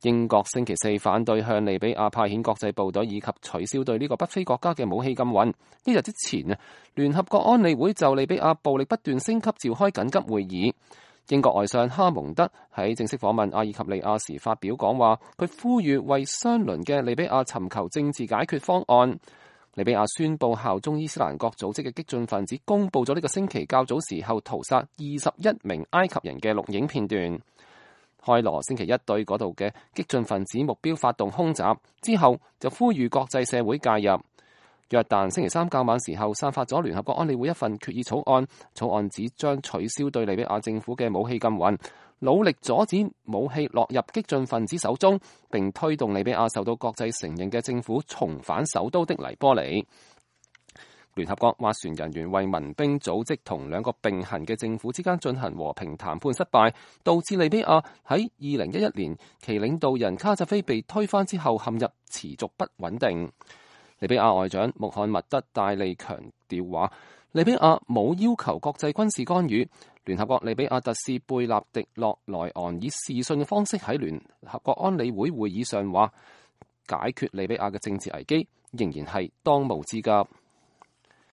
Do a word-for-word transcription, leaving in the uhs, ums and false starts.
英國星期四反對向利比亞派遣國際部隊以及取消對呢個北非國家嘅武器禁運。呢日之前啊，聯合國安理會就利比亞暴力不斷升級召開緊急會議。英國外相哈蒙德喺正式訪問阿爾及利亞時發表講話，佢呼籲為相鄰嘅利比亞尋求政治解決方案。利比亞宣布效忠伊斯蘭國組織嘅激進分子公布咗呢個星期較早時候屠殺二十一名埃及人嘅錄影片段。開羅星期一對嗰度嘅激進分子目標發動空襲之後，就呼籲國際社會介入。約旦星期三較晚時候散發咗聯合國安理會一份決議草案，草案指將取消對利比亞政府嘅武器禁運，努力阻止武器落入激進分子手中，並推動利比亞受到國際承認嘅政府重返首都的黎波里。聯合國斡旋人員為民兵組織同兩個並行嘅政府之間進行和平談判失敗，導致利比亞喺二零一一年其領導人卡扎菲被推翻之後陷入持續不穩定。利比亞外長穆罕默德戴利強調話，利比亞冇要求國際軍事干預。聯合國利比亞特使貝納迪諾萊昂以視訊嘅方式喺聯合國安理會會議上話，解決利比亞嘅政治危機仍然係當務之急。